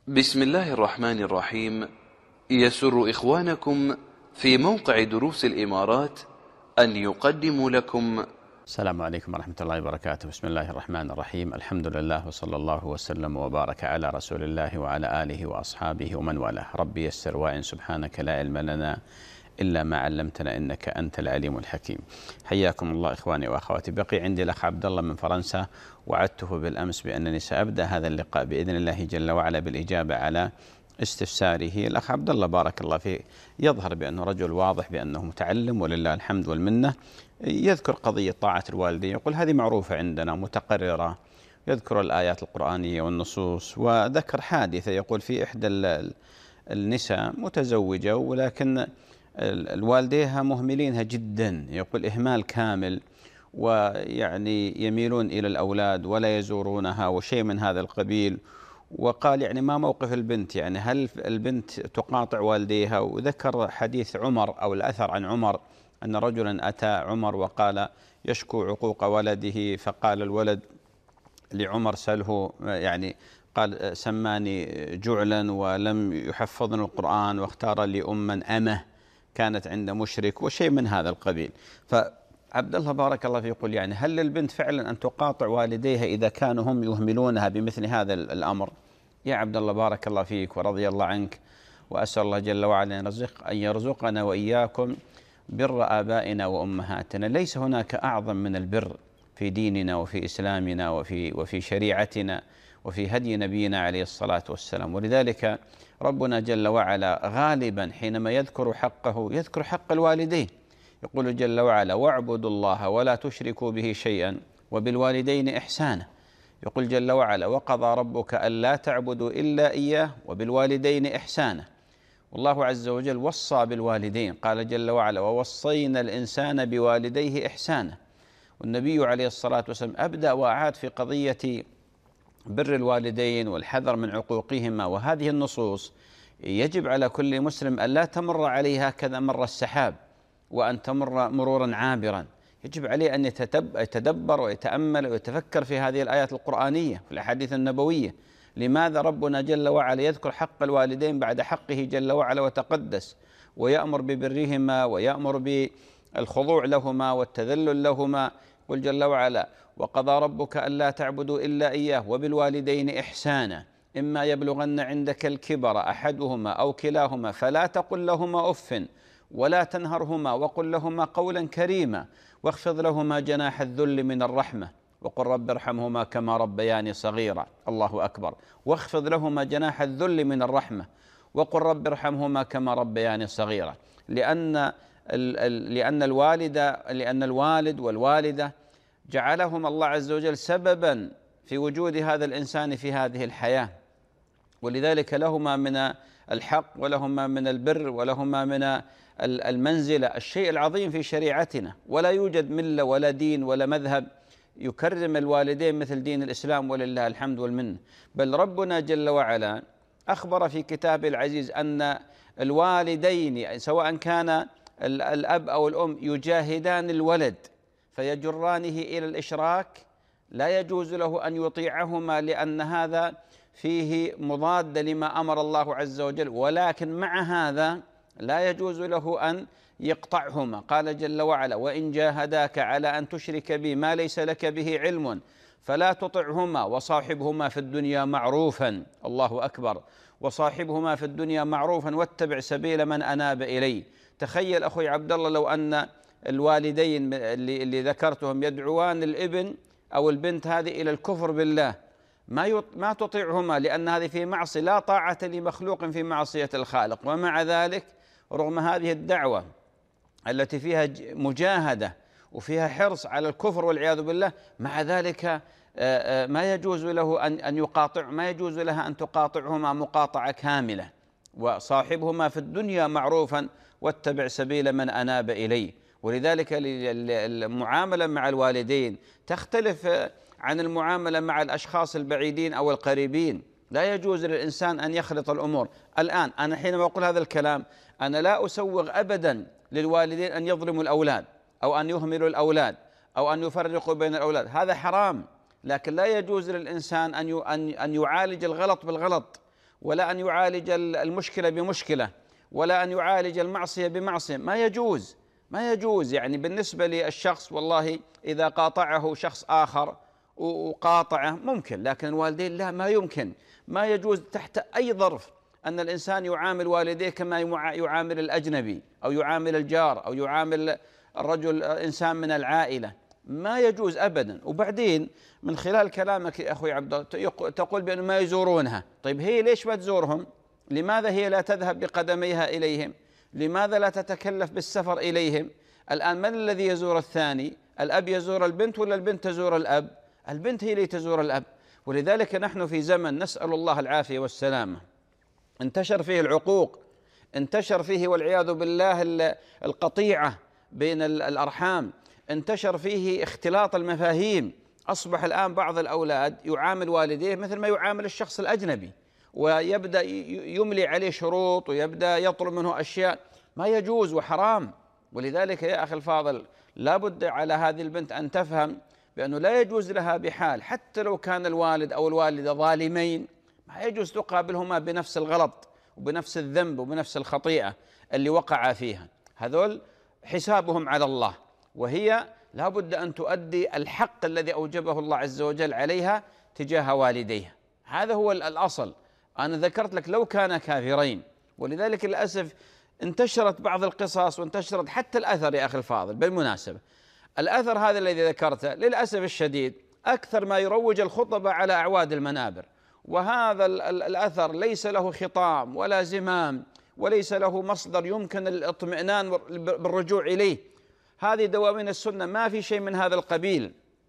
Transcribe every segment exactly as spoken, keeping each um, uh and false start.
بسم الله الرحمن الرحيم. يسر إخوانكم في موقع دروس الإمارات أن يقدموا لكم. السلام عليكم ورحمة الله وبركاته. بسم الله الرحمن الرحيم. الحمد لله وصلى الله وسلم وبارك على رسول الله وعلى آله وأصحابه ومن والاه. ربي يسر وإن سبحانك لا علم لنا إلا ما علمتنا إنك أنت العليم الحكيم. حياكم الله إخواني وأخواتي. بقي عندي الأخ عبد الله من فرنسا، وعدته بالأمس بأنني سأبدأ هذا اللقاء بإذن الله جل وعلا بالإجابة على استفساره. الأخ عبد الله بارك الله فيه يظهر بأنه رجل واضح، بأنه متعلم ولله الحمد والمنة. يذكر قضية طاعة الوالدين، يقول هذه معروفة عندنا متقررة، يذكر الآيات القرآنية والنصوص، وذكر حادثة يقول في إحدى النساء متزوجة ولكن الوالديها مهملينها جدا، يقول إهمال كامل، ويعني يميلون إلى الأولاد ولا يزورونها وشيء من هذا القبيل. وقال يعني ما موقف البنت، يعني هل البنت تقاطع والديها؟ وذكر حديث عمر أو الأثر عن عمر أن رجلا أتى عمر وقال يشكو عقوق ولده، فقال الولد لعمر سله، يعني قال سماني جعلا ولم يحفظني القرآن واختار لي أما أمه كانت عند مشرك وشيء من هذا القبيل. فعبد الله بارك الله فيه يقول يعني هل للبنت فعلا أن تقاطع والديها إذا كانوا هم يهملونها بمثل هذا الأمر؟ يا عبد الله بارك الله فيك ورضي الله عنك، وأسأل الله جل وعلا أن يرزقنا وإياكم بر آبائنا وأمهاتنا. ليس هناك أعظم من البر في ديننا وفي إسلامنا وفي وفي شريعتنا وفي هدي نبينا عليه الصلاة والسلام. ولذلك ربنا جل وعلا غالبا حينما يذكر حقه يذكر حق الوالدين، يقول جل وعلا واعبدوا الله ولا تشركوا به شيئا وبالوالدين إحسانا. يقول جل وعلا وقضى ربك ألا تعبدوا إلا إياه وبالوالدين إحسانا. والله عز وجل وصى بالوالدين، قال جل وعلا ووصينا الإنسان بوالديه إحسانا. والنبي عليه الصلاة والسلام أبدأ وأعاد في قضية بر الوالدين والحذر من عقوقهما. وهذه النصوص يجب على كل مسلم أن لا تمر عليها كذا مر السحاب، وأن تمر مرورا عابرا. يجب عليه أن يتدبر ويتأمل ويتفكر في هذه الآيات القرآنية في الأحاديث النبوية. لماذا ربنا جل وعلا يذكر حق الوالدين بعد حقه جل وعلا وتقدس، ويأمر ببرهما ويأمر بالخضوع لهما والتذلل لهما؟ قل جل وعلا وقضى ربك ألا تعبدوا إلا إياه وبالوالدين إحسانا إما يبلغن عندك الكبر أحدهما أو كلاهما فلا تقل لهما أف ولا تنهرهما وقل لهما قولا كريما واخفض لهما جناح الذل من الرحمة وقل رب ارحمهما كما ربياني صغيرا. الله أكبر. واخفض لهما جناح الذل من الرحمة وقل رب ارحمهما كما ربياني صغيرا. لأن لأن الوالد لأن الوالد والوالدة جعلهم الله عز وجل سببا في وجود هذا الإنسان في هذه الحياة، ولذلك لهما من الحق ولهما من البر ولهما من المنزلة الشيء العظيم في شريعتنا. ولا يوجد ملة ولا دين ولا مذهب يكرم الوالدين مثل دين الإسلام ولله الحمد والمنة. بل ربنا جل وعلا أخبر في كتابه العزيز أن الوالدين سواء كان الأب أو الأم يجاهدان الولد فيجرانه إلى الإشراك لا يجوز له أن يطيعهما، لأن هذا فيه مضاد لما أمر الله عز وجل، ولكن مع هذا لا يجوز له أن يقطعهما. قال جل وعلا وإن جاهداك على أن تشرك بي ما ليس لك به علم فلا تطعهما وصاحبهما في الدنيا معروفا. الله أكبر. وصاحبهما في الدنيا معروفا واتبع سبيل من أناب إلي. تخيل أخوي عبد الله لو أن الوالدين اللي, اللي ذكرتهم يدعوان الابن أو البنت هذه إلى الكفر بالله، ما ما تطيعهما، لأن هذه في معصية، لا طاعة لمخلوق في معصية الخالق. ومع ذلك رغم هذه الدعوة التي فيها مجاهدة وفيها حرص على الكفر والعياذ بالله، مع ذلك ما يجوز له أن يقاطع ما يجوز لها أن تقاطعهما مقاطعة كاملة. وصاحبهما في الدنيا معروفا واتبع سبيل من أناب إليه. ولذلك المعاملة مع الوالدين تختلف عن المعاملة مع الأشخاص البعيدين أو القريبين. لا يجوز للإنسان أن يخلط الأمور. الآن أنا حينما أقول هذا الكلام أنا لا أسوغ أبدا للوالدين أن يظلموا الأولاد أو أن يهملوا الأولاد أو أن يفرقوا بين الأولاد، هذا حرام. لكن لا يجوز للإنسان أن أن يعالج الغلط بالغلط ولا أن يعالج المشكلة بمشكلة، ولا أن يعالج المعصية بمعصية. ما يجوز، ما يجوز. يعني بالنسبة للشخص والله إذا قاطعه شخص آخر وقاطعه ممكن، لكن الوالدين لا، ما يمكن. ما يجوز تحت أي ظرف أن الإنسان يعامل والديه كما يعامل الأجنبي أو يعامل الجار أو يعامل الرجل إنسان من العائلة. ما يجوز أبدا. وبعدين من خلال كلامك يا أخوي عبد الله تقول بأنه ما يزورونها. طيب هي ليش ما تزورهم؟ لماذا هي لا تذهب بقدميها إليهم؟ لماذا لا تتكلف بالسفر إليهم؟ الآن من الذي يزور الثاني؟ الأب يزور البنت ولا البنت تزور الأب؟ البنت هي اللي تزور الأب. ولذلك نحن في زمن نسأل الله العافية والسلامة انتشر فيه العقوق، انتشر فيه والعياذ بالله القطيعة بين الأرحام، انتشر فيه اختلاط المفاهيم. أصبح الآن بعض الأولاد يعامل والديه مثل ما يعامل الشخص الأجنبي، ويبدأ يملي عليه شروط ويبدأ يطلب منه أشياء. ما يجوز وحرام. ولذلك يا أخي الفاضل لا بد على هذه البنت أن تفهم بأنه لا يجوز لها بحال، حتى لو كان الوالد أو الوالدة ظالمين، ما يجوز تقابلهما بنفس الغلط وبنفس الذنب وبنفس الخطيئة اللي وقع فيها. هذول حسابهم على الله، وهي لا بد أن تؤدي الحق الذي أوجبه الله عز وجل عليها تجاه والديها. هذا هو الأصل. أنا ذكرت لك لو كان كافرين. ولذلك للأسف انتشرت بعض القصص وانتشرت حتى الأثر يا أخي الفاضل. بالمناسبة الأثر هذا الذي ذكرته للأسف الشديد أكثر ما يروج الخطبة على أعواد المنابر، وهذا الأثر ليس له خطام ولا زمام وليس له مصدر يمكن الاطمئنان بالرجوع إليه. هذه دواوين السنة، ما في شيء من هذا القبيل.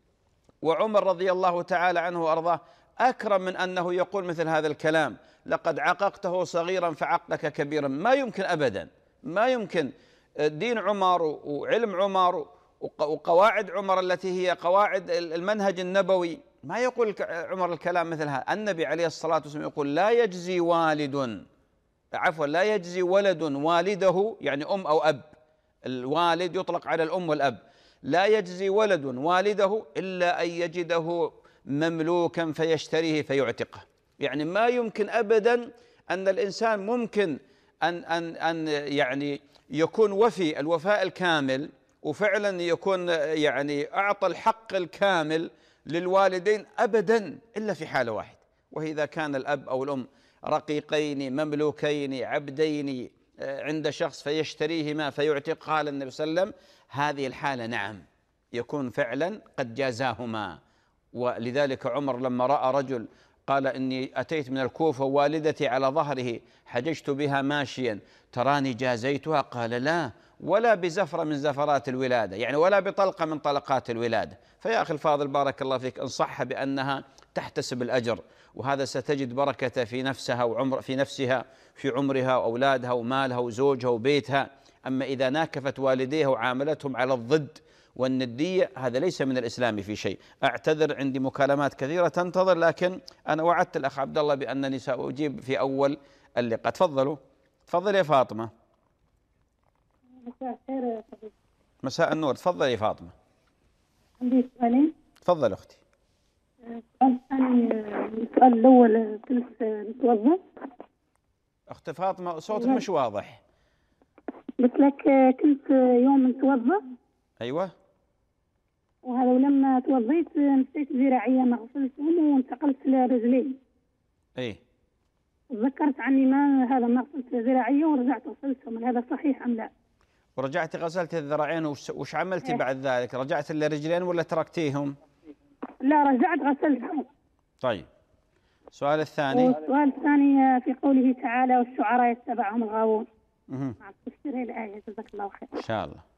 وعمر رضي الله تعالى عنه وأرضاه أكرم من أنه يقول مثل هذا الكلام: لقد عققته صغيرا فعقك كبيرا. ما يمكن أبدا، ما يمكن. دين عمر وعلم عمر وقواعد عمر التي هي قواعد المنهج النبوي، ما يقول عمر الكلام مثل هذا. النبي عليه الصلاة والسلام يقول: لا يجزي والد عفوا لا يجزي ولد والده، يعني أم أو أب، الوالد يطلق على الأم والأب، لا يجزي ولد والده إلا أن يجده مملوكا فيشتريه فيعتقه. يعني ما يمكن أبدا أن الإنسان ممكن أن أن أن يعني يكون وفي الوفاء الكامل وفعلا يكون يعني أعطى الحق الكامل للوالدين أبدا إلا في حالة واحدة، وهي إذا كان الأب أو الأم رقيقين مملوكين عبدين عند شخص فيشتريهما فيعتق. قال النبي صلى الله عليه وسلم: هذه الحالة نعم يكون فعلا قد جازاهما. ولذلك عمر لما رأى رجل قال: إني أتيت من الكوفة والدتي على ظهره حججت بها ماشيا، تراني جازيتها؟ قال: لا، ولا بزفرة من زفرات الولادة، يعني ولا بطلقة من طلقات الولادة. فيا أخي الفاضل بارك الله فيك، إن صح بأنها تحتسب الأجر، وهذا ستجد بركة في نفسها وعمر في نفسها في عمرها وأولادها ومالها وزوجها وبيتها. أما إذا ناكفت والديها وعاملتهم على الضد والندية، هذا ليس من الإسلام في شيء. أعتذر، عندي مكالمات كثيرة تنتظر، لكن أنا وعدت الأخ عبد الله بأنني سأجيب في أول اللقاء. تفضلوا. تفضل يا فاطمة. مساء الخير. مساء النور. تفضل يا فاطمة. عندي سؤالين. تفضل أختي. السؤال الثاني، السؤال الأول كنت متوظف. أخت فاطمة صوتك مش واضح. قلت لك كنت يوم متوظف. أيوة. وهذا ولما توظيت مسيت ذراعية ما غسلتهم وانتقلت لرجلين. إيه. تذكرت عني ما هذا ما غسلت ذراعية ورجعت غسلتهم، هذا صحيح أم لا؟ ورجعت غسلت الذراعين، وش عملتي إيه؟ بعد ذلك رجعت للرجلين ولا تركتيهم؟ لا، رجعت غسلتهم. طيب. السؤال الثاني. السؤال الثاني في قوله تعالى: والشعراء يتبعهم الغاوون. اها. مع تفسير الآية. جزاك الله خير. إن شاء الله.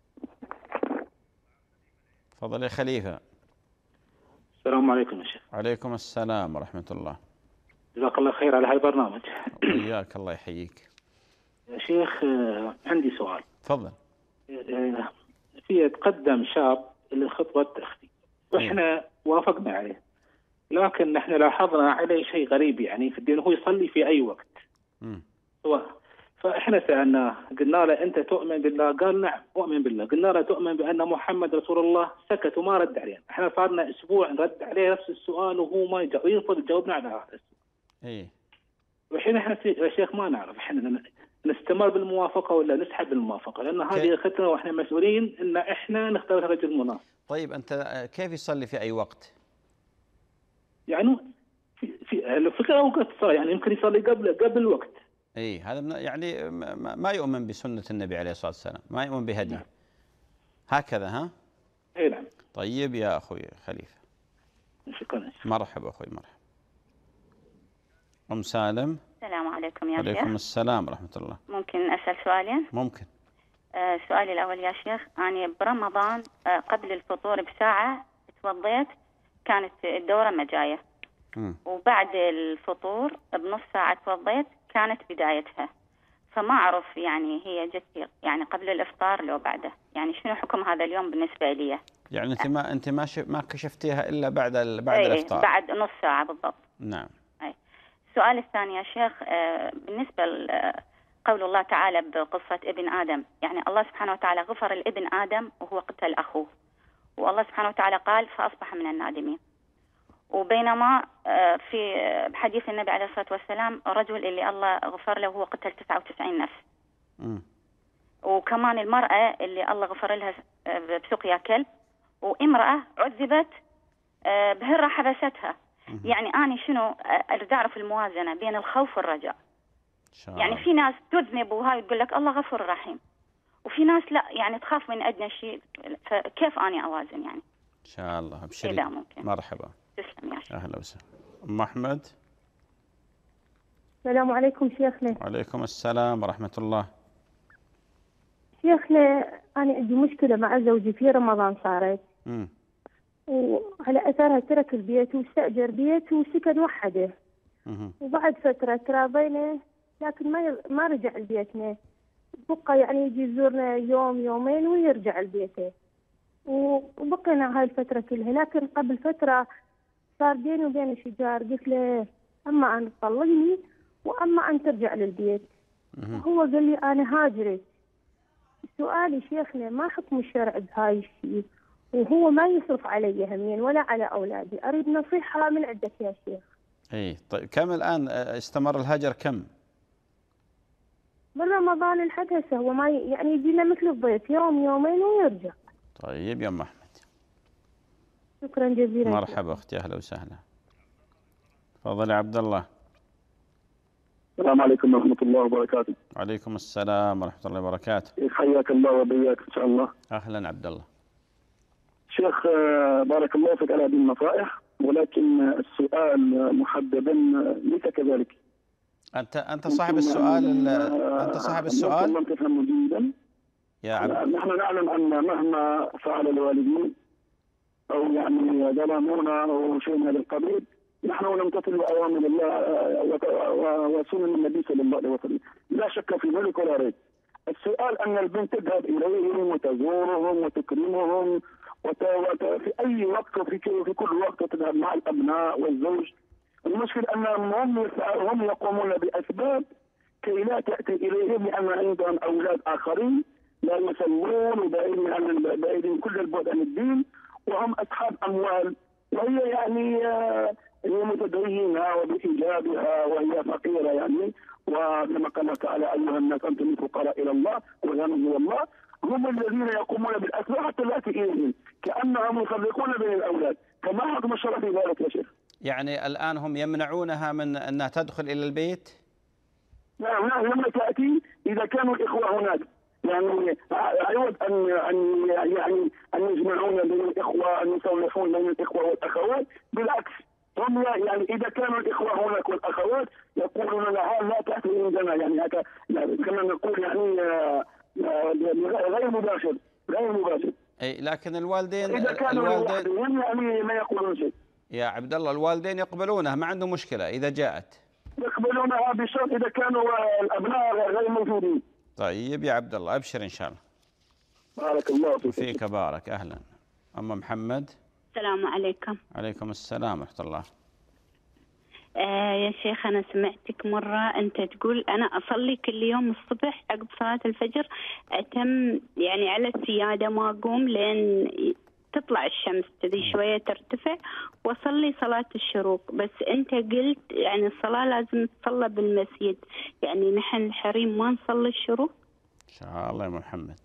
تفضل يا خليفة. السلام عليكم يا شيخ. وعليكم السلام ورحمة الله. جزاك الله خير على هالبرنامج. وياك، الله يحييك. يا شيخ عندي سؤال. تفضل. في يتقدم شاب لخطبة أختي وإحنا إيه؟ وافقنا عليه، لكن نحن لاحظنا عليه شيء غريب يعني في الدين، هو يصلي في أي وقت. م. فإحنا سألناه قلنا له: أنت تؤمن بالله؟ قال: نعم أؤمن بالله. قلنا له: تؤمن بأن محمد رسول الله؟ سكت وما رد علينا. إحنا صارنا أسبوع نرد عليه نفس السؤال وهو ما يرفض يجاوبنا على هذا السؤال. إيه. والحين احنا يا شيخ ما نعرف احنا نستمر بالموافقه ولا نسحب بالموافقه، لان هذه اختنا واحنا مسؤولين ان احنا نختار الرجل المناسب. طيب انت كيف يصلي في اي وقت؟ يعني في في الفكره اوقات الصلاه يعني يمكن يصلي قبل قبل الوقت. اي هذا يعني ما يؤمن بسنه النبي عليه الصلاه والسلام، ما يؤمن بهدي. نعم. هكذا ها؟ اي نعم. طيب يا اخوي خليفه. شكرا. مرحبا اخوي مرحبا. ام سالم. السلام عليكم يا شيخ. وعليكم السلام ورحمه الله. ممكن اسال سؤالين؟ ممكن. آه سؤالي الاول يا شيخ، انا برمضان آه قبل الفطور بساعه توضيت، كانت الدوره مجايه. م. وبعد الفطور بنص ساعه توضيت كانت بدايتها، فما اعرف يعني هي جت يعني قبل الافطار لو بعده، يعني شنو حكم هذا اليوم بالنسبه لي؟ يعني انت ما انت ما ما كشفتيها الا بعد بعد ايه الافطار؟ بعد نص ساعه بالضبط. نعم. اي. السؤال الثاني يا شيخ، بالنسبه لقول الله تعالى بقصه ابن ادم، يعني الله سبحانه وتعالى غفر لابن ادم وهو قتل اخوه، والله سبحانه وتعالى قال فاصبح من النادمين. وبينما في حديث النبي عليه الصلاه والسلام الرجل اللي الله غفر له وهو قتل تسعة وتسعين نفس. م. وكمان المراه اللي الله غفر لها بسقيا كلب، وامراه عذبت بهرة حبستها. يعني أنا شنو أريد أعرف الموازنة بين الخوف والرجاء. يعني في ناس تذنب وهاي تقول لك الله غفور رحيم، وفي ناس لا يعني تخاف من أدنى شيء، فكيف أنا أوازن يعني؟ إن شاء الله أبشري. إذا ممكن. مرحبا. تسلم يا شيخ. أهلا وسهلا. أم أحمد. السلام عليكم شيخنا. وعليكم السلام ورحمة الله. شيخنا أنا عندي مشكلة مع زوجي في رمضان صارت. امم وعلى أثرها ترك البيت واستأجر بيت وسكن وحده. وبعد فترة تراضينا لكن ما ما رجع لبيتنا، بقى يعني يجي يزورنا يوم يومين ويرجع لبيته، وبقينا هاي الفترة كلها. لكن قبل فترة صار بيني وبين شجار، قلت له أما أن تطلقني وأما أن ترجع للبيت. هو قال لي أنا هاجرت. سؤالي شيخنا ما حكم الشرع بهاي الشيء؟ وهو ما يصرف علي همين ولا على أولادي، أريد نصيحة من عندك يا شيخ. إيه طيب كم الآن استمر الهجر كم؟ من رمضان لحد هسه هو ما يعني يجينا مثل الضيف يوم يومين ويرجع. طيب يا أم أحمد. شكرا جزيلا. مرحبا أختي أهلا وسهلا. تفضلي عبد الله. السلام عليكم ورحمة الله وبركاته. وعليكم السلام ورحمة الله وبركاته. حياك الله وبياك إن شاء الله. أهلا عبد الله. شيخ بارك الله فيك على هذه النصائح، ولكن السؤال محددا ليس كذلك. أنت أنت صاحب السؤال. أنت صاحب السؤال. لم تفهم جيدا يا عبد. نحن نعلم أن مهما فعل الوالدين أو يعني ظلمونا أو شيء من هذا القبيل، نحن نمتثل بأوامر الله وسنن النبي صلى الله عليه وسلم، لا شك في ذلك ولا ريب. السؤال أن البنت تذهب إليهم وتزورهم وتكرمهم وفي أي وقت وفي في كل وقت تذهب مع الأبناء والزوج. المشكلة أنهم هم هم يقومون بأسباب كي لا تأتي إليهم، لأن عندهم أولاد آخرين لا يصلون وبعيدين عن بعيدين كل البعد عن الدين، وهم أصحاب أموال، وهي يعني هي متدينة وبحجابها وهي فقيرة يعني، وكما قال تعالى أيها الناس أنتم الفقراء إلى الله والغني هو الله. هم الذين يقومون بالأسباب حتى لا تأتيهم، كأنهم يفرقون بين الأولاد. فما حكم الشرع في ذلك يا شيخ؟ يعني الآن هم يمنعونها من أنها تدخل إلى البيت؟ نعم نعم، لما تأتي إذا كانوا الإخوة هناك، يعني عوض أن أن يعني أن يجمعون بين الإخوة، أن يصلحون بين الإخوة والأخوات، بالعكس هم يعني إذا كانوا الإخوة هناك والأخوات يقولون لها لا تأتي عندنا، يعني هكذا كما نقول يعني غير مباشر غير مباشر. اي لكن الوالدين إذا كانوا الوالدين يعني ما يقولون شيء. يا عبد الله الوالدين يقبلونها، ما عندهم مشكلة إذا جاءت. يقبلونها بشرط إذا كانوا الأبناء غير موجودين. طيب يا عبد الله أبشر إن شاء الله. بارك الله فيك. فيك بارك. أهلا. أم محمد. السلام عليكم. عليكم السلام ورحمة الله. آه يا شيخ أنا سمعتك مرة أنت تقول أنا أصلي كل يوم الصبح عقب صلاة الفجر، أتم يعني على السيادة ما أقوم لين تطلع الشمس تذي شوية ترتفع وأصلي صلاة الشروق. بس أنت قلت يعني الصلاة لازم تصلى بالمسجد، يعني نحن الحريم ما نصلي الشروق؟ إن شاء الله يا محمد.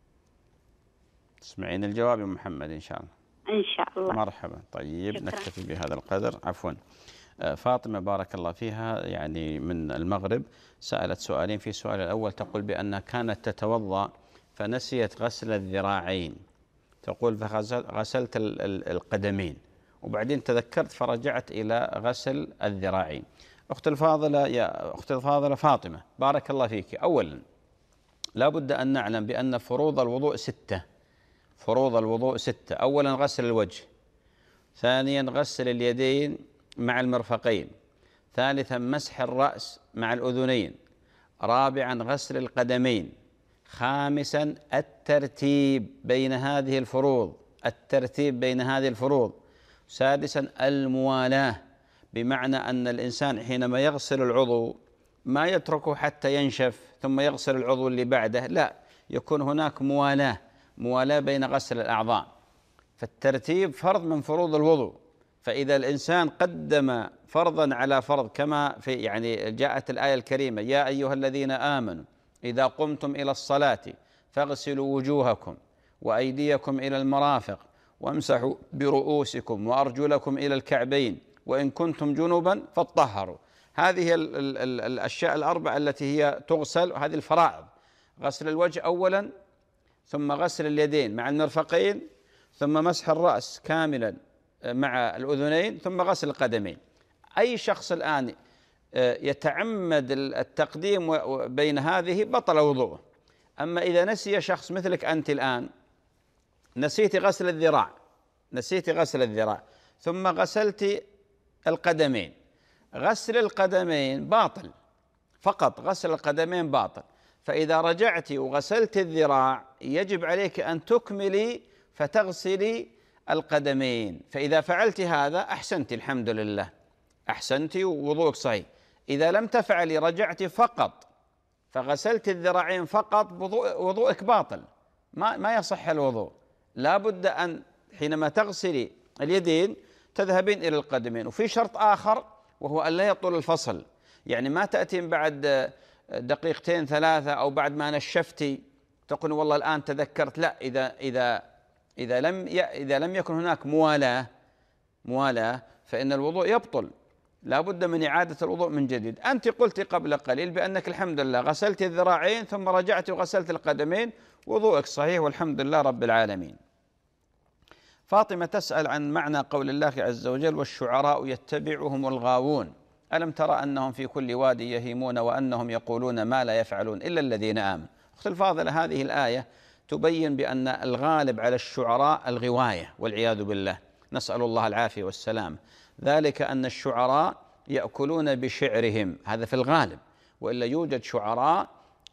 تسمعين الجواب يا محمد إن شاء الله. إن شاء الله. مرحبا. طيب شكرا. نكتفي بهذا القدر. عفوا فاطمة بارك الله فيها يعني من المغرب سألت سؤالين. في السؤال الأول تقول بأنها كانت تتوضأ فنسيت غسل الذراعين، تقول فغسلت القدمين وبعدين تذكرت فرجعت إلى غسل الذراعين. أخت الفاضلة يا أخت الفاضلة فاطمة بارك الله فيك، أولا لا بد أن نعلم بأن فروض الوضوء ستة. فروض الوضوء ستة. أولا غسل الوجه، ثانيا غسل اليدين مع المرفقين، ثالثا مسح الرأس مع الأذنين، رابعا غسل القدمين، خامسا الترتيب بين هذه الفروض، الترتيب بين هذه الفروض، سادسا الموالاة، بمعنى أن الإنسان حينما يغسل العضو ما يتركه حتى ينشف ثم يغسل العضو اللي بعده، لا، يكون هناك موالاة، موالاة بين غسل الأعضاء. فالترتيب فرض من فروض الوضوء، فإذا الإنسان قدم فرضا على فرض كما في يعني جاءت الآية الكريمة يا أيها الذين آمنوا إذا قمتم إلى الصلاة فاغسلوا وجوهكم وأيديكم إلى المرافق وامسحوا برؤوسكم وأرجلكم إلى الكعبين وإن كنتم جنبا فاطهروا. هذه ال ال ال الأشياء الأربعة التي هي تغسل، هذه الفرائض. غسل الوجه أولا، ثم غسل اليدين مع المرفقين، ثم مسح الرأس كاملا مع الأذنين، ثم غسل القدمين. أي شخص الآن يتعمد التقديم بين هذه بطل وضوءه. أما إذا نسي شخص مثلك أنت الآن، نسيت غسل الذراع، نسيت غسل الذراع ثم غسلت القدمين، غسل القدمين باطل، فقط غسل القدمين باطل. فإذا رجعت وغسلت الذراع يجب عليك أن تكملي فتغسلي القدمين. فإذا فعلت هذا أحسنت، الحمد لله، أحسنت ووضوءك صحيح. إذا لم تفعلي رجعت فقط فغسلت الذراعين فقط، وضوءك باطل، ما ما يصح الوضوء. لا بد أن حينما تغسلي اليدين تذهبين إلى القدمين. وفي شرط آخر وهو أن لا يطول الفصل، يعني ما تأتين بعد دقيقتين ثلاثة أو بعد ما نشفتي تقول والله الآن تذكرت، لا، إذا إذا إذا لم إذا لم يكن هناك موالاة موالاة فإن الوضوء يبطل، لا بد من إعادة الوضوء من جديد. أنت قلت قبل قليل بأنك الحمد لله غسلت الذراعين ثم رجعت وغسلت القدمين، وضوءك صحيح والحمد لله رب العالمين. فاطمة تسأل عن معنى قول الله عز وجل والشعراء يتبعهم الغاوون ألم ترى أنهم في كل وادي يهيمون وأنهم يقولون ما لا يفعلون إلا الذين آمنوا. أخت الفاضلة، هذه الآية تبين بأن الغالب على الشعراء الغواية والعياذ بالله، نسأل الله العافية والسلام. ذلك أن الشعراء يأكلون بشعرهم، هذا في الغالب، وإلا يوجد شعراء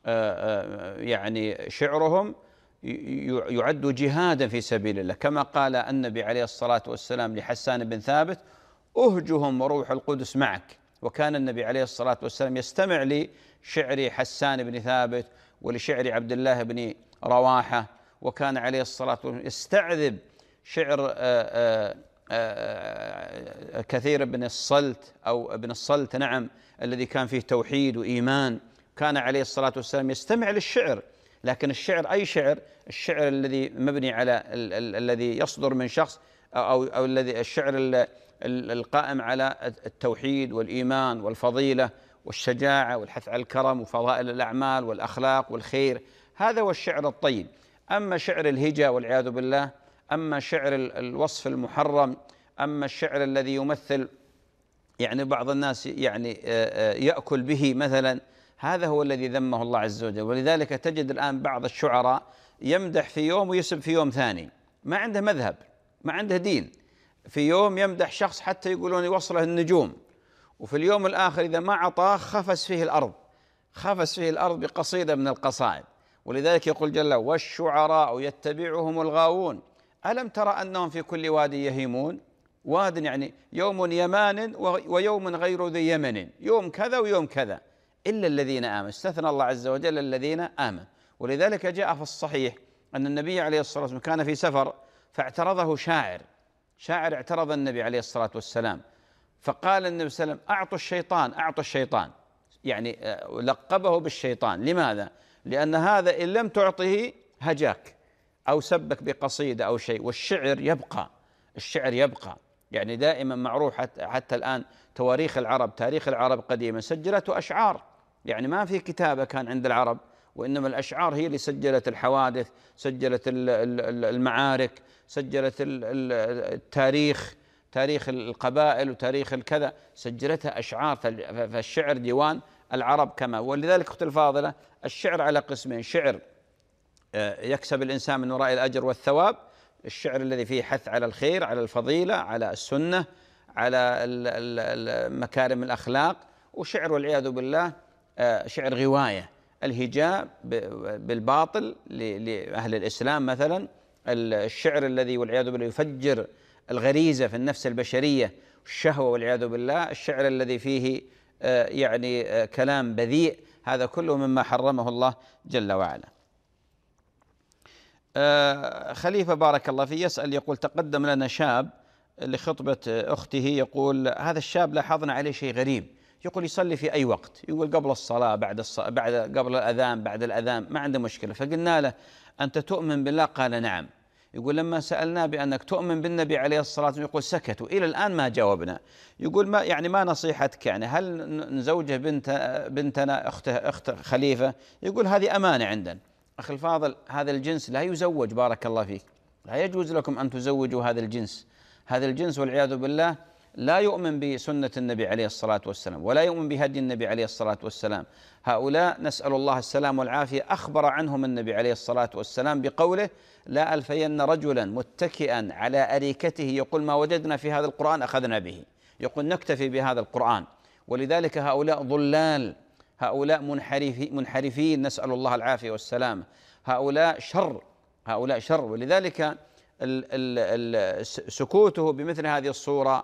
يعني شعرهم يعد جهادا في سبيل الله، كما قال النبي عليه الصلاة والسلام لحسان بن ثابت أهجهم وروح القدس معك. وكان النبي عليه الصلاة والسلام يستمع لشعر حسان بن ثابت ولشعر عبد الله بن رواحة، وكان عليه الصلاة والسلام يستعذب شعر آآ آآ كثير بن الصلت أو ابن الصلت نعم الذي كان فيه توحيد وإيمان. كان عليه الصلاة والسلام يستمع للشعر، لكن الشعر أي شعر؟ الشعر الذي مبني على ال ال الذي يصدر من شخص أو, أو الذي الشعر ال القائم على التوحيد والإيمان والفضيلة والشجاعة والحث على الكرم وفضائل الأعمال والأخلاق والخير، هذا هو الشعر الطيب. أما شعر الهجا والعياذ بالله، أما شعر الوصف المحرم، أما الشعر الذي يمثل يعني بعض الناس يعني يأكل به مثلا، هذا هو الذي ذمه الله عز وجل. ولذلك تجد الآن بعض الشعراء يمدح في يوم ويسب في يوم ثاني، ما عنده مذهب، ما عنده دين. في يوم يمدح شخص حتى يقولون يوصله النجوم، وفي اليوم الآخر إذا ما عطاه خفس فيه الأرض، خفس فيه الأرض بقصيدة من القصائد. ولذلك يقول جل والشعراء يتبعهم الغاوون ألم ترى أنهم في كل وادي يهيمون. واد يعني يوم يمان ويوم غير ذي يمن، يوم كذا ويوم كذا، إلا الذين آمنوا، استثنى الله عز وجل الذين آمنوا. ولذلك جاء في الصحيح أن النبي عليه الصلاة والسلام كان في سفر فاعترضه شاعر شاعر اعترض النبي عليه الصلاة والسلام، فقال النبي صلى الله عليه وسلم: أعطوا الشيطان أعطوا الشيطان، يعني لقبه بالشيطان. لماذا؟ لأن هذا إن لم تعطه هجاك أو سبك بقصيدة أو شيء، والشعر يبقى، الشعر يبقى، يعني دائما معروف حتى, حتى الآن تواريخ العرب، تاريخ العرب قديما سجلته أشعار، يعني ما في كتابة كان عند العرب، وإنما الأشعار هي اللي سجلت الحوادث، سجلت المعارك، سجلت التاريخ، تاريخ القبائل وتاريخ الكذا، سجلتها أشعار. فالشعر ديوان العرب كما. ولذلك أختي الفاضلة الشعر على قسمين: شعر يكسب الإنسان من وراء الأجر والثواب، الشعر الذي فيه حث على الخير، على الفضيلة، على السنة، على مكارم الأخلاق، وشعر والعياذ بالله شعر غواية، الهجاء بالباطل لأهل الإسلام مثلا، الشعر الذي والعياذ بالله يفجر الغريزة في النفس البشرية، الشهوة والعياذ بالله، الشعر الذي فيه يعني كلام بذيء، هذا كله مما حرمه الله جل وعلا. خليفة بارك الله فيه يسأل يقول: تقدم لنا شاب لخطبة أخته، يقول هذا الشاب لاحظنا عليه شيء غريب، يقول يصلي في أي وقت، يقول قبل الصلاة، بعد الصلاة، بعد قبل الأذان، بعد الأذان، ما عنده مشكلة. فقلنا له: أنت تؤمن بالله؟ قال: نعم. يقول لما سألناه بأنك تؤمن بالنبي عليه الصلاة والسلام، يقول سكتوا إلى الآن ما جاوبنا. يقول ما يعني ما نصيحتك، يعني هل نزوجه بنت بنتنا أخته أخت خليفة؟ يقول هذه أمانة عندنا. أخي الفاضل، هذا الجنس لا يزوج، بارك الله فيك، لا يجوز لكم أن تزوجوا هذا الجنس. هذا الجنس والعياذ بالله لا يؤمن بسنة النبي عليه الصلاة والسلام، ولا يؤمن بهدي النبي عليه الصلاة والسلام. هؤلاء نسأل الله السلام والعافية أخبر عنهم النبي عليه الصلاة والسلام بقوله: لا ألفين رجلا متكئا على أريكته يقول ما وجدنا في هذا القرآن أخذنا به، يقول نكتفي بهذا القرآن. ولذلك هؤلاء ضلال، هؤلاء منحرفين منحرفين نسأل الله العافية والسلام، هؤلاء شر، هؤلاء شر. ولذلك سكوته بمثل هذه الصورة،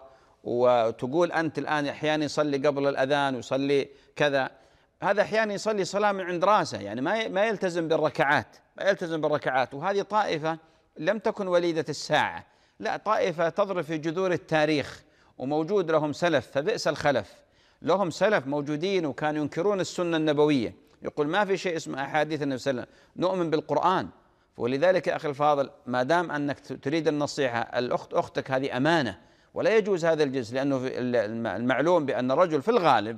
وتقول أنت الآن أحيانا يصلي قبل الأذان ويصلي كذا، هذا أحيانا يصلي صلاة من عند راسه، يعني ما ما يلتزم بالركعات، ما يلتزم بالركعات. وهذه طائفة لم تكن وليدة الساعة، لا، طائفة تضرب في جذور التاريخ، وموجود لهم سلف، فبئس الخلف. لهم سلف موجودين وكانوا ينكرون السنة النبوية، يقول ما في شيء اسمه أحاديث النبي صلى الله عليه وسلم، نؤمن بالقرآن. ولذلك أخي الفاضل، ما دام أنك تريد النصيحة، الأخت أختك هذه أمانة، ولا يجوز هذا الجنس، لأنه المعلوم بأن الرجل في الغالب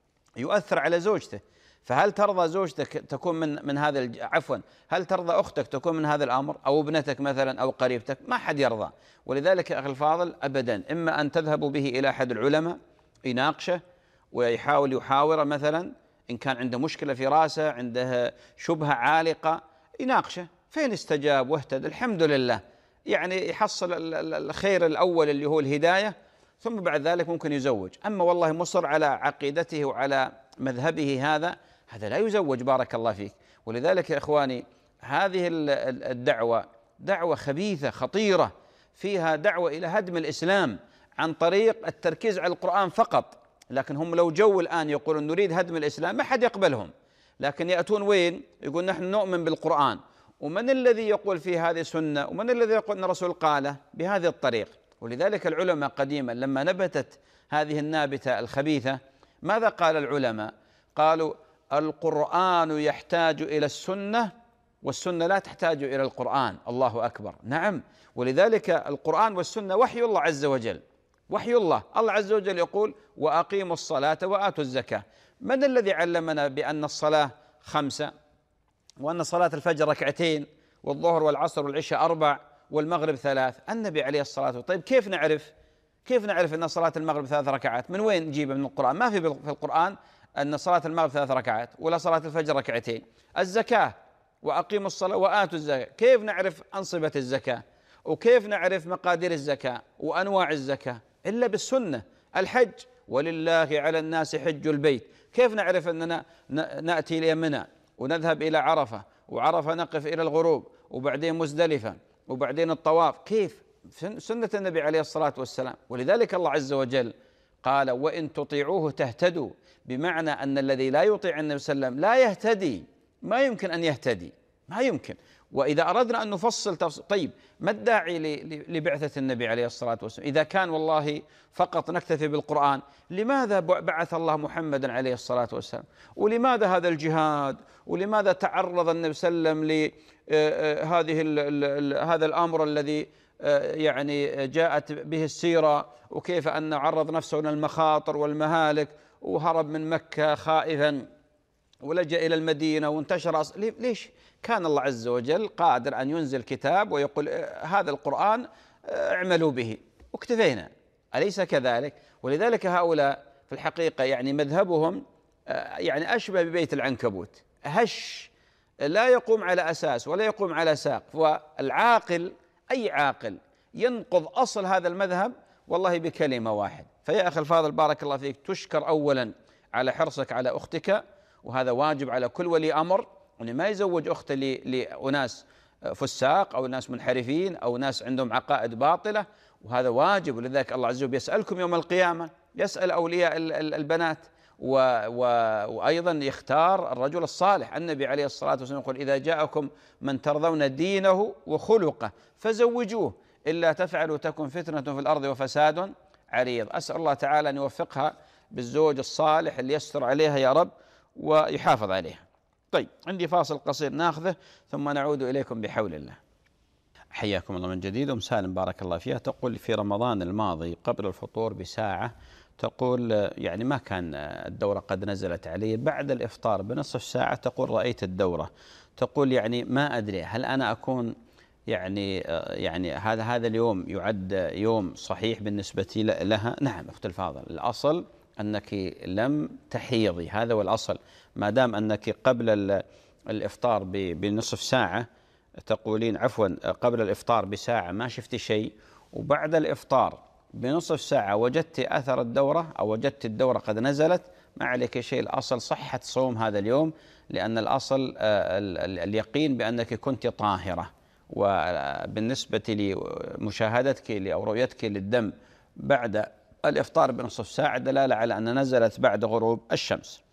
يؤثر على زوجته. فهل ترضى زوجتك تكون من من هذا عفوا هل ترضى أختك تكون من هذا الأمر، أو ابنتك مثلا، أو قريبتك؟ ما حد يرضى. ولذلك أخي الفاضل أبدا، إما أن تذهبوا به إلى أحد العلماء يناقشه ويحاول يحاور، مثلا إن كان عنده مشكلة في راسه، عنده شبهة عالقة، يناقشه، فإن استجاب واهتدى الحمد لله، يعني يحصل الخير الأول اللي هو الهداية، ثم بعد ذلك ممكن يزوج. أما والله مصر على عقيدته وعلى مذهبه، هذا هذا لا يزوج، بارك الله فيك. ولذلك يا إخواني، هذه الدعوة دعوة خبيثة خطيرة، فيها دعوة إلى هدم الإسلام عن طريق التركيز على القرآن فقط. لكن هم لو جو الآن يقولون نريد هدم الإسلام، ما حد يقبلهم، لكن يأتون وين؟ يقول نحن نؤمن بالقرآن. ومن الذي يقول في هذه سنة؟ ومن الذي يقول أن الرسول قاله بهذه الطريق؟ ولذلك العلماء قديما لما نبتت هذه النابتة الخبيثة، ماذا قال العلماء؟ قالوا القرآن يحتاج إلى السنة، والسنة لا تحتاج إلى القرآن. الله أكبر، نعم. ولذلك القرآن والسنة وحي الله عز وجل، وحي الله. الله عز وجل يقول وأقيموا الصلاة وآتوا الزكاة. من الذي علمنا بأن الصلاة خمسة، وأن صلاة الفجر ركعتين، والظهر والعصر والعشاء أربع، والمغرب ثلاث؟ النبي عليه الصلاة والسلام. طيب كيف نعرف كيف نعرف أن صلاة المغرب ثلاث ركعات؟ من وين نجيبها؟ من القرآن. ما في في القرآن أن صلاة المغرب ثلاث ركعات، ولا صلاة الفجر ركعتين. الزكاة وأقيموا الصلاة وآتوا الزكاة، كيف نعرف أنصبة الزكاة؟ وكيف نعرف مقادير الزكاة وأنواع الزكاة؟ إلا بالسنة. الحج ولله على الناس حج البيت، كيف نعرف أننا نأتي إلى منى ونذهب إلى عرفة، وعرفة نقف إلى الغروب، وبعدين مزدلفة، وبعدين الطواف؟ كيف؟ سنة النبي عليه الصلاة والسلام. ولذلك الله عز وجل قال وإن تطيعوه تهتدوا، بمعنى أن الذي لا يطيع النبي صلى الله عليه وسلم لا يهتدي، ما يمكن أن يهتدي، ما يمكن. وإذا أردنا أن نفصل تفصيل، طيب ما الداعي لبعثة النبي عليه الصلاة والسلام؟ إذا كان والله فقط نكتفي بالقرآن، لماذا بعث الله محمدا عليه الصلاة والسلام؟ ولماذا هذا الجهاد؟ ولماذا تعرض النبي صلى الله عليه وسلم لهذه هذا الأمر الذي يعني جاءت به السيرة، وكيف أن عرض نفسه للمخاطر والمهالك وهرب من مكة خائفا ولجأ إلى المدينة وانتشر أص... ليش؟ كان الله عز وجل قادر أن ينزل كتاب ويقول هذا القرآن اعملوا به واكتفينا، أليس كذلك؟ ولذلك هؤلاء في الحقيقة يعني مذهبهم يعني أشبه ببيت العنكبوت، هش لا يقوم على أساس ولا يقوم على ساق. والعاقل أي عاقل ينقض أصل هذا المذهب والله بكلمة واحد. فيا أخي الفاضل بارك الله فيك، تشكر أولا على حرصك على أختك، وهذا واجب على كل ولي أمر أن ما يزوج أخته لأناس فساق أو ناس منحرفين أو ناس عندهم عقائد باطلة، وهذا واجب. ولذلك الله عز وجل يسألكم يوم القيامة، يسأل أولياء البنات، و و وأيضا يختار الرجل الصالح. النبي عليه الصلاة والسلام يقول إذا جاءكم من ترضون دينه وخلقه فزوجوه، إلا تفعلوا تكن فتنة في الأرض وفساد عريض. أسأل الله تعالى أن يوفقها بالزوج الصالح اللي يستر عليها يا رب ويحافظ عليها. طيب عندي فاصل قصير ناخذه ثم نعود إليكم بحول الله. حياكم الله من جديد. أم سالم بارك الله فيها تقول في رمضان الماضي قبل الفطور بساعة، تقول يعني ما كان الدورة قد نزلت علي، بعد الإفطار بنصف ساعة تقول رأيت الدورة. تقول يعني ما أدري هل أنا أكون يعني يعني هذا هذا اليوم يعد يوم صحيح بالنسبة لها؟ نعم أخت الفاضل، الأصل أنك لم تحيضي، هذا هو الأصل. ما دام أنك قبل الإفطار بنصف ساعة تقولين عفوا قبل الإفطار بساعة ما شفتي شيء، وبعد الإفطار بنصف ساعة وجدت أثر الدورة أو وجدت الدورة قد نزلت، ما عليك شيء. الأصل صحة صوم هذا اليوم، لأن الأصل اليقين بأنك كنت طاهرة. وبالنسبة لمشاهدتك أو رؤيتك للدم بعد الإفطار بنصف ساعة دلالة على أن نزلت بعد غروب الشمس.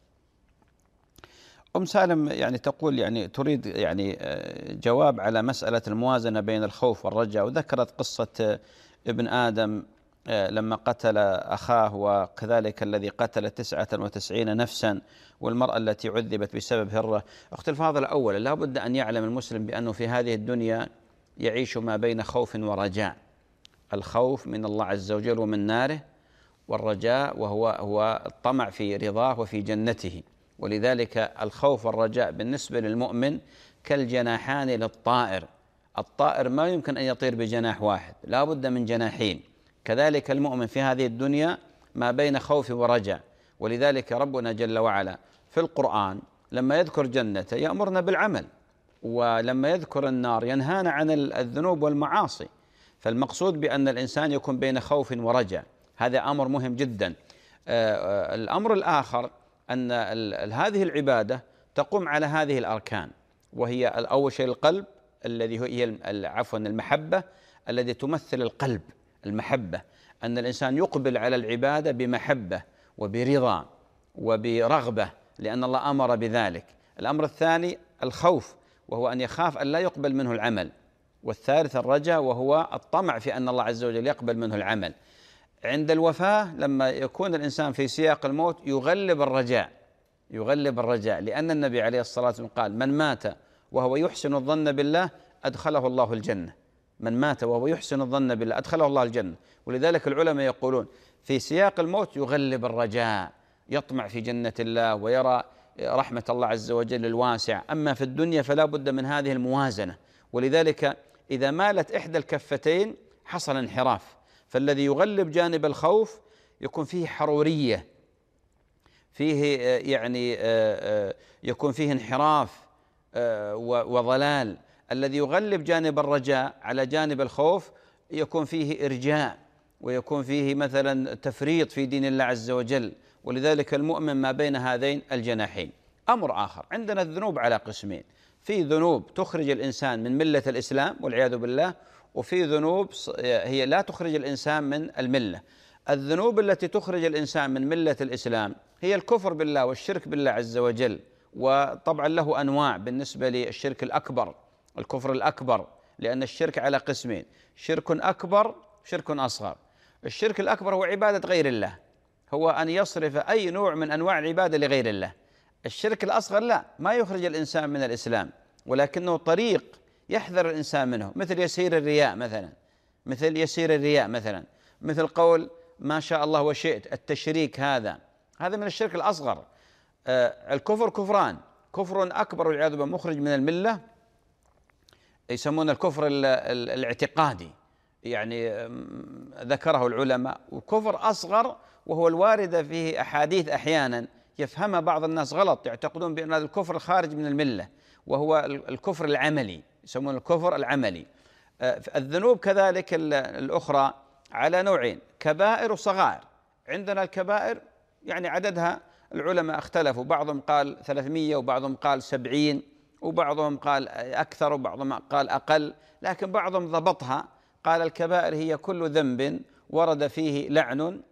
أم سالم يعني تقول يعني تريد يعني جواب على مسألة الموازنة بين الخوف والرجاء، وذكرت قصة ابن آدم لما قتل أخاه، وكذلك الذي قتل تسعة وتسعين نفسا، والمرأة التي عذبت بسبب هرة. أخت الفاضلة أولا لا بد أن يعلم المسلم بأنه في هذه الدنيا يعيش ما بين خوف ورجاء. الخوف من الله عز وجل ومن ناره، والرجاء وهو هو الطمع في رضاه وفي جنته. ولذلك الخوف والرجاء بالنسبة للمؤمن كالجناحان للطائر. الطائر ما يمكن أن يطير بجناح واحد، لا بد من جناحين. كذلك المؤمن في هذه الدنيا ما بين خوف ورجاء. ولذلك ربنا جل وعلا في القرآن لما يذكر جنته يأمرنا بالعمل، ولما يذكر النار ينهانا عن الذنوب والمعاصي. فالمقصود بأن الإنسان يكون بين خوف ورجاء، هذا أمر مهم جدا. الأمر الآخر أن هذه العبادة تقوم على هذه الأركان، وهي أول شيء القلب الذي هي عفوا المحبة الذي تمثل القلب. المحبة أن الإنسان يقبل على العبادة بمحبة وبرضا وبرغبة، لأن الله أمر بذلك. الأمر الثاني الخوف، وهو أن يخاف أن لا يقبل منه العمل. والثالث الرجاء، وهو الطمع في أن الله عز وجل يقبل منه العمل. عند الوفاة لما يكون الإنسان في سياق الموت يغلب الرجاء، يغلب الرجاء، لأن النبي عليه الصلاة والسلام قال من مات وهو يحسن الظن بالله أدخله الله الجنة. من مات وهو يحسن الظن بالله أدخله الله الجنة. ولذلك العلماء يقولون في سياق الموت يغلب الرجاء، يطمع في جنة الله ويرى رحمة الله عز وجل الواسع. أما في الدنيا فلا بد من هذه الموازنة، ولذلك إذا مالت إحدى الكفتين حصل انحراف. فالذي يغلب جانب الخوف يكون فيه حرورية، فيه يعني يكون فيه انحراف وضلال. الذي يغلب جانب الرجاء على جانب الخوف يكون فيه إرجاء، ويكون فيه مثلا تفريط في دين الله عز وجل. ولذلك المؤمن ما بين هذين الجناحين. أمر آخر، عندنا الذنوب على قسمين، في ذنوب تخرج الإنسان من ملة الإسلام والعياذ بالله، وفي ذنوب هي لا تخرج الإنسان من الملة. الذنوب التي تخرج الإنسان من ملة الإسلام هي الكفر بالله والشرك بالله عز وجل وطبعا له أنواع بالنسبة للشرك الأكبر، الكفر الأكبر، لأن الشرك على قسمين: شرك أكبر، شرك أصغر. الشرك الأكبر هو عبادة غير الله، هو أن يصرف أي نوع من أنواع العبادة لغير الله. الشرك الأصغر لا، ما يخرج الإنسان من الإسلام، ولكنه طريق يحذر الإنسان منه، مثل يسير الرياء مثلا، مثل يسير الرياء مثلا، مثل قول ما شاء الله وشئت، التشريك، هذا هذا من الشرك الأصغر. آه الكفر كفران: كفر أكبر والعياذ بالله مخرج من الملة، يسمون الكفر الاعتقادي، يعني ذكره العلماء، وكفر أصغر وهو الواردة فيه أحاديث أحيانا يفهمها بعض الناس غلط، يعتقدون بأن هذا الكفر خارج من الملة، وهو الكفر العملي، يسمون الكفر العملي. الذنوب كذلك الأخرى على نوعين: كبائر وصغائر. عندنا الكبائر يعني عددها العلماء اختلفوا، بعضهم قال ثلاثمئة وبعضهم قال سبعين وبعضهم قال أكثر وبعضهم قال أقل، لكن بعضهم ضبطها، قال الكبائر هي كل ذنب ورد فيه لعن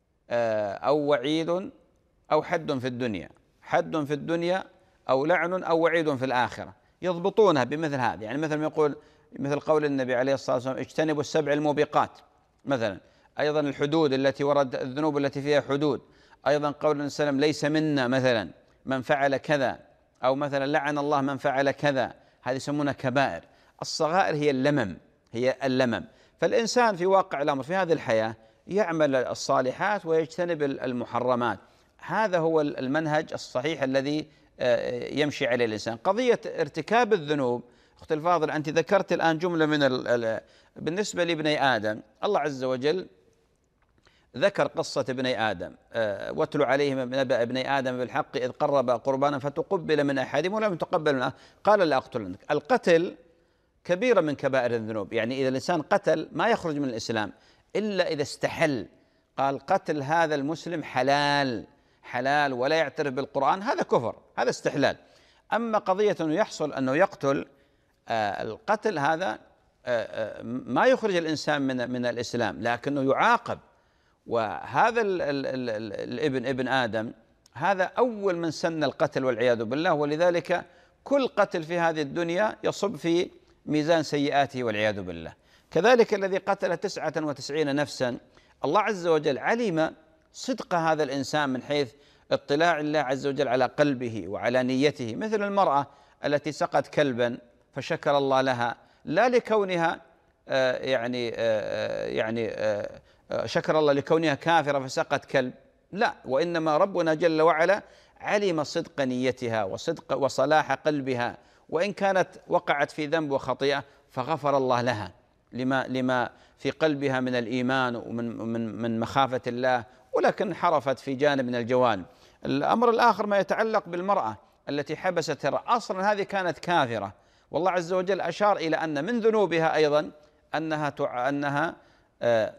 أو وعيد أو حد في الدنيا، حد في الدنيا أو لعن أو وعيد في الآخرة، يضبطونها بمثل هذا. يعني مثل ما يقول، مثل قول النبي عليه الصلاة والسلام: اجتنبوا السبع الموبقات مثلا. أيضا الحدود التي ورد، الذنوب التي فيها حدود. أيضا قول النبي صلى الله عليه وسلم: ليس منا مثلا من فعل كذا، أو مثلا لعن الله من فعل كذا، هذه يسمونها كبائر. الصغائر هي اللمم، هي اللمم. فالإنسان في واقع الأمر في هذه الحياة يعمل الصالحات ويجتنب المحرمات، هذا هو المنهج الصحيح الذي يمشي عليه الإنسان. قضية ارتكاب الذنوب، أختي الفاضل أنت ذكرت الآن جملة من ال بالنسبة لابني آدم، الله عز وجل ذكر قصة ابني آدم: واتل عليهم نبأ ابني آدم بالحق إذ قربا قربانا فتقبل من أحدهم ولم يتقبل من آخر قال لأقتلنك. القتل كبيرة من كبائر الذنوب، يعني إذا الإنسان قتل ما يخرج من الإسلام إلا إذا استحل، قال قتل هذا المسلم حلال حلال ولا يعترف بالقرآن، هذا كفر، هذا استحلال. أما قضية أنه يحصل أنه يقتل، آه القتل هذا آه ما يخرج الإنسان من من الإسلام، لكنه يعاقب. وهذا ال ال ال الابن ابن آدم هذا أول من سن القتل والعياذ بالله، ولذلك كل قتل في هذه الدنيا يصب في ميزان سيئاته والعياذ بالله. كذلك الذي قتل تسعة وتسعين نفسا، الله عز وجل علم صدق هذا الإنسان من حيث اطلاع الله عز وجل على قلبه وعلى نيته، مثل المرأة التي سقت كلبا فشكر الله لها، لا لكونها آه يعني آه يعني آه شكر الله لكونها كافرة فسقت كلب، لا، وإنما ربنا جل وعلا علم صدق نيتها وصدق وصلاح قلبها، وإن كانت وقعت في ذنب وخطيئة فغفر الله لها لما لما في قلبها من الإيمان ومن من من مخافة الله، ولكن حرفت في جانب من الجوانب. الأمر الآخر ما يتعلق بالمرأة التي حبست، أصلا هذه كانت كافرة، والله عز وجل أشار إلى أن من ذنوبها أيضا أنها أنها آه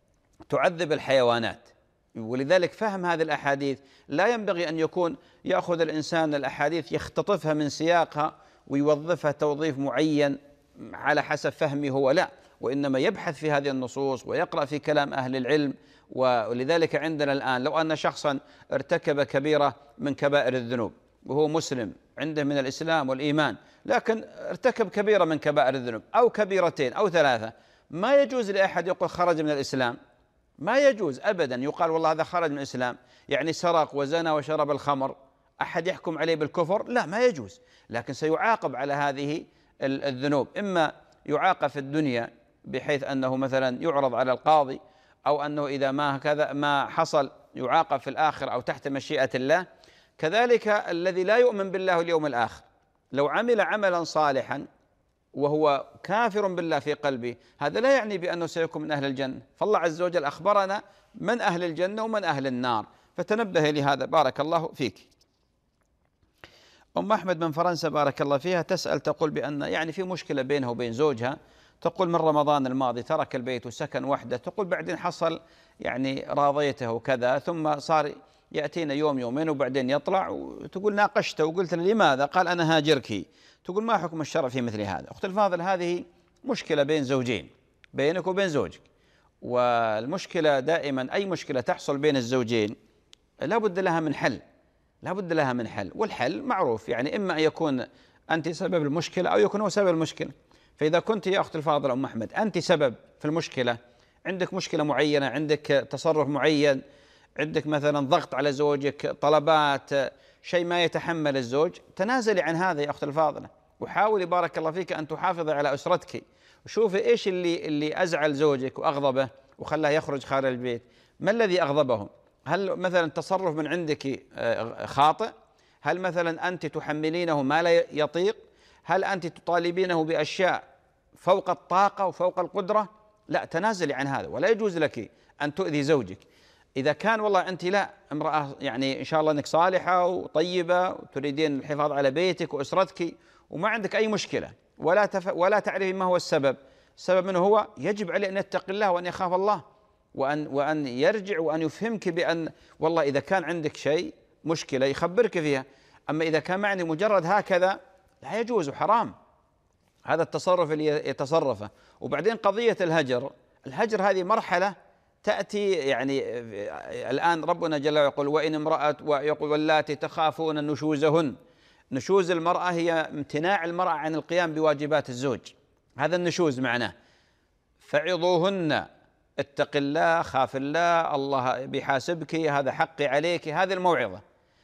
تعذب الحيوانات. ولذلك فهم هذه الأحاديث لا ينبغي أن يكون يأخذ الإنسان الأحاديث يختطفها من سياقها ويوظفها توظيف معين على حسب فهمه هو، لا، وإنما يبحث في هذه النصوص ويقرأ في كلام أهل العلم. ولذلك عندنا الآن لو أن شخصا ارتكب كبيرة من كبائر الذنوب وهو مسلم عنده من الإسلام والإيمان، لكن ارتكب كبيرة من كبائر الذنوب أو كبيرتين أو ثلاثة، ما يجوز لأحد يقول خرج من الإسلام، ما يجوز أبدا يقال والله هذا خرج من الإسلام، يعني سرق وزنى وشرب الخمر، أحد يحكم عليه بالكفر؟ لا، ما يجوز، لكن سيعاقب على هذه الذنوب، إما يعاقب في الدنيا بحيث أنه مثلا يعرض على القاضي، أو أنه إذا ما كذا ما حصل يعاقب في الآخرة أو تحت مشيئة الله. كذلك الذي لا يؤمن بالله واليوم الآخر لو عمل عملا صالحا وهو كافر بالله في قلبه، هذا لا يعني بأنه سيكون من أهل الجنة، فالله عز وجل أخبرنا من أهل الجنة ومن أهل النار، فتنبه لهذا. بارك الله فيك. أم أحمد من فرنسا بارك الله فيها تسأل، تقول بأن يعني في مشكلة بينها وبين زوجها، تقول من رمضان الماضي ترك البيت وسكن وحده، تقول بعدين حصل يعني راضيته وكذا، ثم صار يأتينا يوم يومين وبعدين يطلع، وتقول ناقشته وقلت له لماذا؟ قال أنا هاجرك. تقول ما حكم الشرع في مثل هذا؟ أخت الفاضل، هذه مشكلة بين زوجين، بينك وبين زوجك، والمشكلة دائما أي مشكلة تحصل بين الزوجين لا بد لها من حل، لا بد لها من حل، والحل معروف، يعني إما أن يكون أنت سبب المشكلة أو يكون هو سبب المشكلة. فإذا كنت يا أخت الفاضلة أم أحمد أنت سبب في المشكلة، عندك مشكلة معينة، عندك تصرف معين، عندك مثلا ضغط على زوجك، طلبات، شيء ما يتحمل الزوج، تنازلي عن هذا يا أخت الفاضلة، وحاولي بارك الله فيك أن تحافظي على أسرتك، وشوفي إيش اللي اللي أزعل زوجك وأغضبه وخلاه يخرج خارج البيت. ما الذي أغضبه؟ هل مثلا تصرف من عندك خاطئ؟ هل مثلا أنت تحملينه ما لا يطيق؟ هل أنت تطالبينه بأشياء فوق الطاقة وفوق القدرة؟ لا، تنازلي عن هذا، ولا يجوز لك أن تؤذي زوجك. إذا كان والله أنت لا امرأة يعني إن شاء الله أنك صالحة وطيبة وتريدين الحفاظ على بيتك وأسرتك وما عندك أي مشكلة، ولا تف... ولا تعرفي ما هو السبب، السبب منه هو يجب عليه أن يتقي الله وأن يخاف الله، وأن وأن يرجع وأن يفهمك بأن والله إذا كان عندك شيء مشكلة يخبرك فيها. أما إذا كان معني مجرد هكذا لا يجوز، حرام هذا التصرف اللي يتصرفه. وبعدين قضية الهجر، الهجر هذه مرحلة تأتي، يعني الآن ربنا جل وعلا يقول وإن امرأة ويقول واللاتي تخافون نشوزهن. نشوز المرأة هي امتناع المرأة عن القيام بواجبات الزوج، هذا النشوز معناه. فعظوهن، اتق الله، خاف الله، الله بيحاسبك، هذا حقي عليك، هذه الموعظة.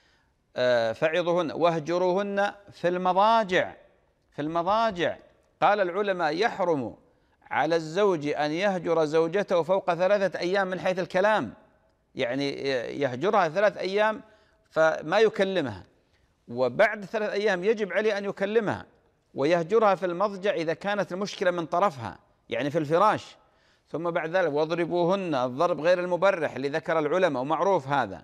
فعظوهن واهجروهن في المضاجع. في المضاجع قال العلماء يحرم على الزوج أن يهجر زوجته فوق ثلاثة أيام من حيث الكلام، يعني يهجرها ثلاث أيام فما يكلمها، وبعد ثلاث أيام يجب عليه أن يكلمها، ويهجرها في المضجع إذا كانت المشكلة من طرفها يعني في الفراش. ثم بعد ذلك واضربوهن، الضرب غير المبرح اللي ذكر العلماء ومعروف هذا.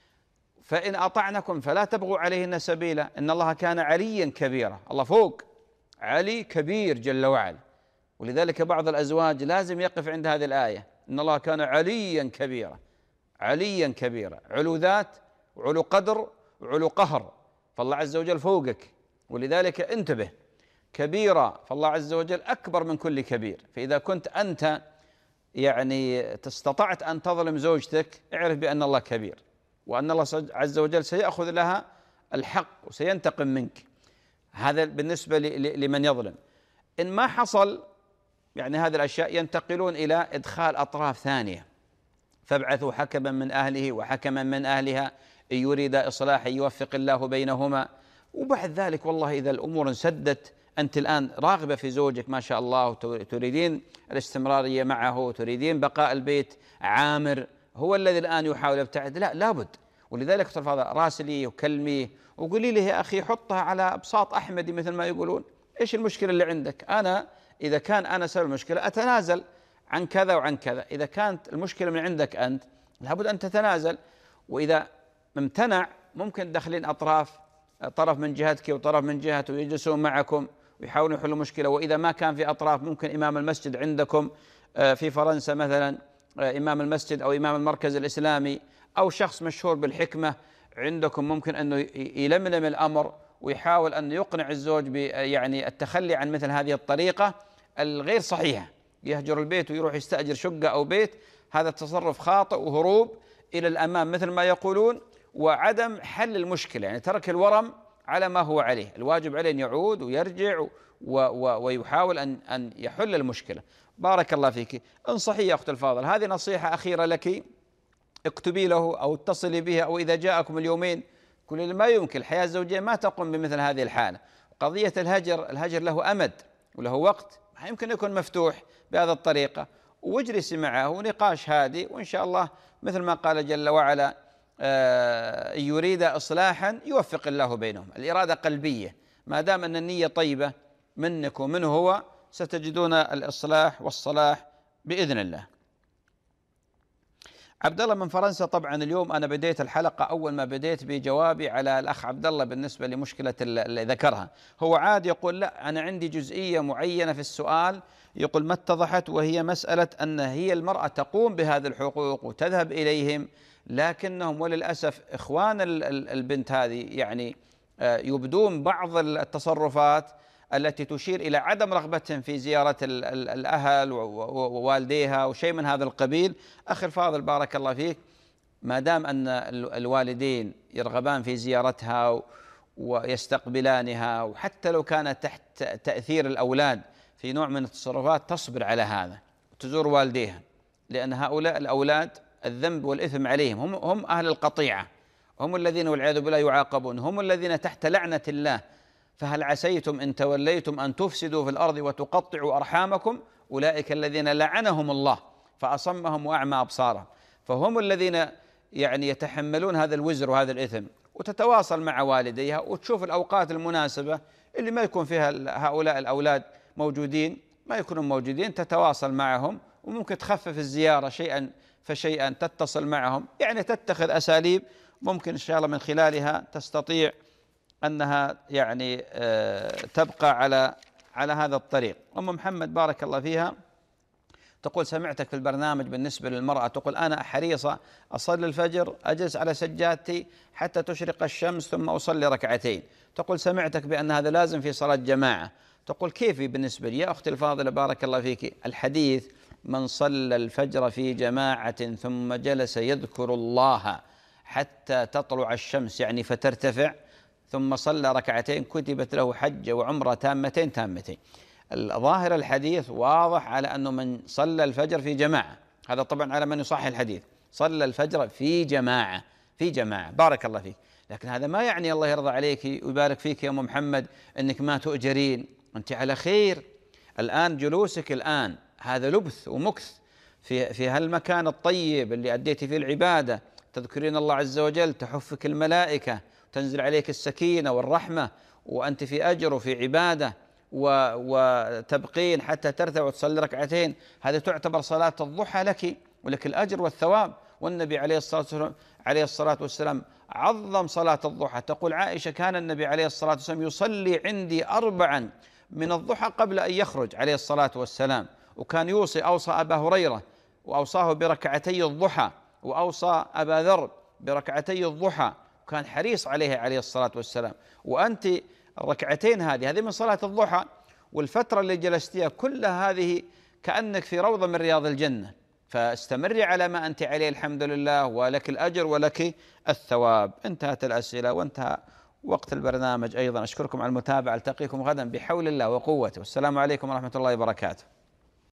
فإن أطعنكم فلا تبغوا عليهن سبيلا إن الله كان عليا كبيرا، الله فوق علي كبير جل وعلا. ولذلك بعض الأزواج لازم يقف عند هذه الآية إن الله كان عليا كبيرا، عليا كبيرا، علو ذات وعلو قدر وعلو قهر، فالله عز وجل فوقك. ولذلك انتبه، كبيرا فالله عز وجل أكبر من كل كبير. فإذا كنت أنت يعني استطعت أن تظلم زوجتك اعرف بأن الله كبير، وأن الله عز وجل سيأخذ لها الحق وسينتقم منك. هذا بالنسبة لمن يظلم. إن ما حصل يعني هذه الأشياء ينتقلون إلى إدخال أطراف ثانية، فابعثوا حكما من أهله وحكما من أهلها إن يريد إصلاحا يوفق الله بينهما. وبعد ذلك والله إذا الأمور انسدت، أنت الآن راغبة في زوجك ما شاء الله وتريدين الاستمرارية معه وتريدين بقاء البيت عامر، هو الذي الآن يحاول يبتعد، لا لابد. ولذلك تفضل راسلي وكلمي وقولي لي يا أخي حطها على أبساط أحمدي مثل ما يقولون، إيش المشكلة اللي عندك؟ أنا إذا كان أنا سبب المشكلة أتنازل عن كذا وعن كذا. إذا كانت المشكلة من عندك أنت لابد أن تتنازل. وإذا امتنع ممكن تدخلين أطراف، طرف من جهتك وطرف من جهته ويجلسون معكم ويحاولون يحلوا مشكلة. وإذا ما كان في أطراف ممكن إمام المسجد عندكم في فرنسا مثلا، إمام المسجد أو إمام المركز الإسلامي أو شخص مشهور بالحكمة عندكم ممكن أنه يلملم الأمر ويحاول أن يقنع الزوج يعني التخلي عن مثل هذه الطريقة الغير صحيحة، يهجر البيت ويروح يستأجر شقة أو بيت. هذا التصرف خاطئ وهروب إلى الأمام مثل ما يقولون، وعدم حل المشكلة، يعني ترك الورم على ما هو عليه. الواجب عليه أن يعود ويرجع و و ويحاول أن أن يحل المشكلة. بارك الله فيك. انصحي يا أخت الفاضل، هذه نصيحة أخيرة لك، اكتبي له أو اتصلي بها، أو إذا جاءكم اليومين كل ما يمكن. الحياة الزوجية ما تقوم بمثل هذه الحالة. قضية الهجر، الهجر له أمد وله وقت، ما يمكن يكون مفتوح بهذه الطريقة. واجلسي معه نقاش هادي، وإن شاء الله مثل ما قال جل وعلا إن يريد إصلاحا يوفق الله بينهم. الإرادة قلبية، ما دام أن النية طيبة منك ومنه هو ستجدون الإصلاح والصلاح بإذن الله. عبد الله من فرنسا، طبعا اليوم أنا بديت الحلقة أول ما بديت بجوابي على الأخ عبد الله بالنسبة لمشكلة اللي ذكرها. هو عاد يقول لا أنا عندي جزئية معينة في السؤال، يقول ما اتضحت، وهي مسألة أن هي المرأة تقوم بهذه الحقوق وتذهب إليهم، لكنهم وللأسف إخوان البنت هذه يعني يبدون بعض التصرفات التي تشير إلى عدم رغبتهم في زيارة الأهل ووالديها وشيء من هذا القبيل. أخي الفاضل بارك الله فيك، ما دام أن الوالدين يرغبان في زيارتها ويستقبلانها، وحتى لو كانت تحت تأثير الأولاد في نوع من التصرفات تصبر على هذا وتزور والديها، لأن هؤلاء الأولاد الذنب والإثم عليهم، هم هم أهل القطيعة، هم الذين والعياذ بالله يعاقبون، هم الذين تحت لعنة الله. فهل عسيتم إن توليتم أن تفسدوا في الأرض وتقطعوا أرحامكم؟ أولئك الذين لعنهم الله فأصمهم وأعمى أبصارهم. فهم الذين يعني يتحملون هذا الوزر وهذا الإثم. وتتواصل مع والديها وتشوف الأوقات المناسبة اللي ما يكون فيها هؤلاء الأولاد موجودين، ما يكونون موجودين، تتواصل معهم، وممكن تخفف الزيارة شيئا فشيئا، تتصل معهم، يعني تتخذ أساليب ممكن إن شاء الله من خلالها تستطيع أنها يعني تبقى على على هذا الطريق. أم محمد بارك الله فيها تقول: سمعتك في البرنامج بالنسبة للمرأة، تقول: أنا حريصة أصلي الفجر، أجلس على سجادتي حتى تشرق الشمس ثم أصلي ركعتين. تقول: سمعتك بأن هذا لازم في صلاة جماعة. تقول: كيف بالنسبة لي؟ يا أختي الفاضلة بارك الله فيك، الحديث: من صلى الفجر في جماعة ثم جلس يذكر الله حتى تطلع الشمس يعني فترتفع ثم صلى ركعتين كتبت له حجة وعمرة تامتين تامتين. الظاهر الحديث واضح على أنه من صلى الفجر في جماعة، هذا طبعا على من يصحح الحديث، صلى الفجر في جماعة في جماعة بارك الله فيك. لكن هذا ما يعني الله يرضى عليك ويبارك فيك يا أم محمد أنك ما تؤجرين، أنت على خير. الآن جلوسك الآن هذا لبث ومكث في في هالمكان الطيب اللي أديتي فيه العبادة، تذكرين الله عز وجل، تحفك الملائكة، تنزل عليك السكينة والرحمة، وأنت في أجر وفي عبادة، وتبقين حتى ترتع وتصلي ركعتين. هذه تعتبر صلاة الضحى لك ولك الأجر والثواب. والنبي عليه الصلاة والسلام عليه الصلاة والسلام عظم صلاة الضحى. تقول عائشة: كان النبي عليه الصلاة والسلام يصلي عندي أربعا من الضحى قبل أن يخرج عليه الصلاة والسلام، وكان يوصي أوصى أبا هريرة وأوصاه بركعتي الضحى، وأوصى أبا ذر بركعتي الضحى، وكان حريص عليها عليه الصلاة والسلام. وأنت الركعتين هذه هذه من صلاة الضحى، والفترة اللي جلستيها كلها هذه كأنك في روضة من رياض الجنة. فاستمري على ما أنت عليه الحمد لله، ولك الأجر ولك الثواب. انتهت الأسئلة وانتهى وقت البرنامج أيضا. أشكركم على المتابعة، ألتقيكم غدا بحول الله وقوته، والسلام عليكم ورحمة الله وبركاته.